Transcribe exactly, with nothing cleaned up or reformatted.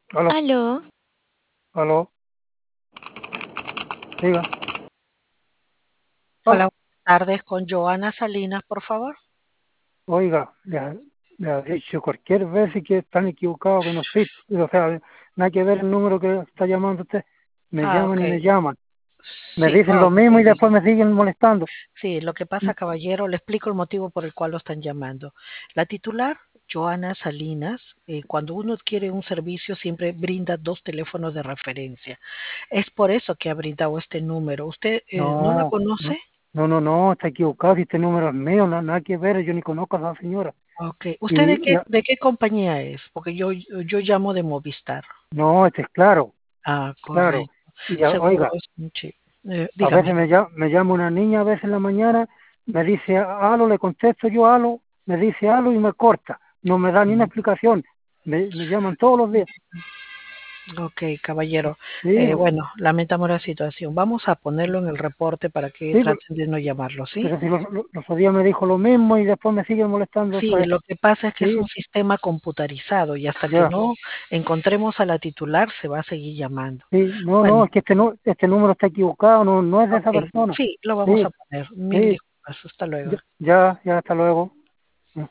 Aló, Aló, aló, diga. Hola, Oh, buenas tardes con Joana Salinas, por favor. oiga, le, le ha dicho cualquier vez y que están equivocados, que no existe. O sea, nada que ver el número que está llamando usted. Me Ah, llaman ok. y me llaman. Me Sí, dicen ah, lo ok. mismo y después me siguen molestando. Sí, lo que Mm, pasa, caballero, le explico el motivo por el cual lo están llamando. La titular, Joana Salinas, eh, cuando uno adquiere un servicio siempre brinda dos teléfonos de referencia. Es por eso que ha brindado este número. ¿Usted eh, no la No, no, conoce? no, no, no, está equivocado. Si este número es mío, no, nada que ver. Yo ni conozco a esa señora. Ok. ¿Usted de Y qué, ya, de qué compañía es? Porque yo, yo llamo de Movistar. no, este es claro, Ah, claro. correcto. Y ya, Seguro, oiga, es- sí. Eh, a dígame. veces me llama, me llama una niña, a veces en la mañana, me dice aló, le contesto yo aló, me dice aló y me corta, no me da ni una explicación, me, me llaman todos los días. Ok, caballero. Sí, Eh, bueno, lamentamos la situación. Vamos a ponerlo en el reporte para que sí, pero, traten de no llamarlo, ¿sí? pero si los, los, los otros días me dijo lo mismo y después me siguen molestando Sí, otra vez. lo que pasa es que es Sí, un sistema computarizado y hasta que ya, no encontremos a la titular se va a seguir llamando. sí, no, no, Bueno, es que este, no, este número está equivocado, no, no es de esa ok, persona. sí, lo vamos Sí, a poner. Mil sí, disculpas. Hasta luego. ya, ya, ya, hasta luego.